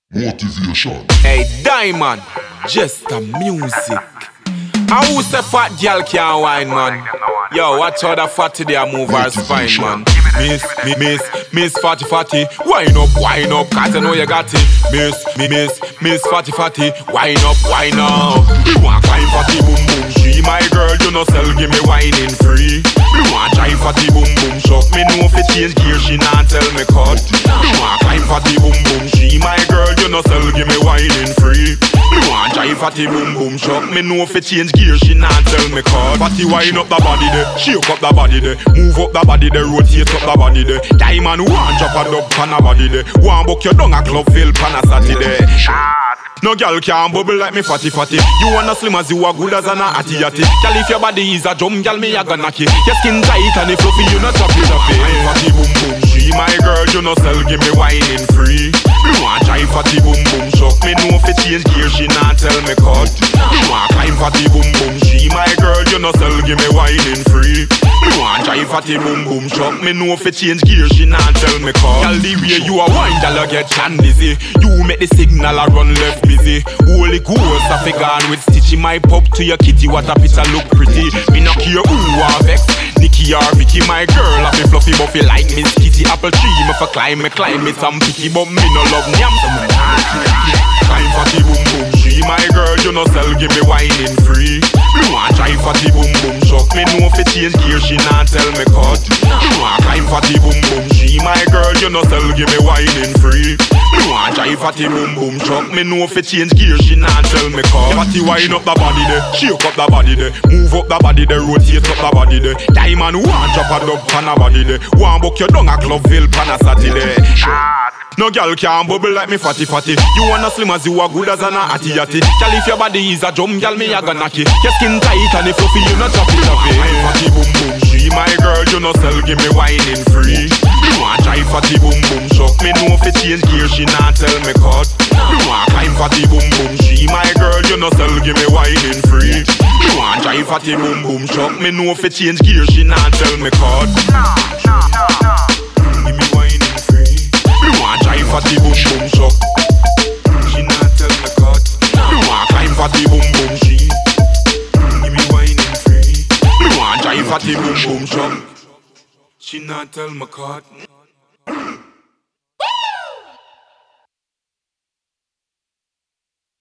Motivation. Hey Diamond, just the music. How who say fat girl can't wine, man? Yo, watch how the fatty they move her spine, man. Miss fatty, wine up, cause I know you got it. Miss fatty, wine up. You want climb fatty boom boom, she my girl, you no sell, give me whining free. You want drive fatty boom boom, shock me know if it change gear, she not tell me cut. You want climb fatty boom boom, she my girl, you no sell, give me whining free. You want drive fatty boom boom, shock me know if it change gear, she not tell me cut. Fatty wine up the body there, shake up the body there, move up the body there, rotate up the body there. Diamond one drop a dub pan a body there, one buck you down a Clubville pan a Saturday. No girl can bubble like me fatty. You wanna slim as you are good as an atty. Girl if your body is a drum, girl me a gonna knock it. Your skin tight and it fluffy, you no choppy. I'm fatty boom boom, she my girl, you no sell, give me whining free. You want drive fatty boom boom, shock me know if it change gear, she not tell me cut. You want climb fatty boom boom, she my girl, you no sell, give me whining free. You want drive fatty boom boom, shock me know if it change gear, she not tell me cut. Girl the way you a wine, girl you get chan dizzy. You make the signal a run left busy. Holy ghost a gone with stitchy. My pop to your kitty, what a picture look pretty. Me no care who are vex, Nikki or Vicky. My girl a fi fluffy buffy like Miss Kitty. Apple tree, me for climb it and picky. But me no love nyam, so me not climb fatty boom boom, she my girl, you no sell, give me whining free. You want drive fatty boom boom, shock me know if it change gear, she not tell me cut. You want climb fatty boom boom, she my girl, you no sell, give me whining free. You want drive fatty boom boom, shock me know if it change gear, she not tell me cut. Fatty wine up the body there, shake up the body there, move up the body there, rotate up the body there. Diamond one drop a dub pan a body there, one buck you down a Clubville pan a Saturday. No girl can bubble like me fatty. You wanna slim as you are good as an atty. Girl if your body is a drum, girl me a gonna knock it. Your skin tight and it fluffy, you no choppy. I'm fatty boom boom, she my girl, you no sell, give me whining free. You want drive fatty boom boom, shock me know if it change gear, she not tell me cut. You want climb fatty boom boom, she my girl, you no sell, give me whining free. You want drive fatty boom boom, shock me know if it change gear, she not tell me cut. Give me whining free. You want drive fatty boom boom, shock, she not tell me cut. You want climb fatty boom boom, she give me whining free. You want drive fatty boom boom, shock, she not tell me cut.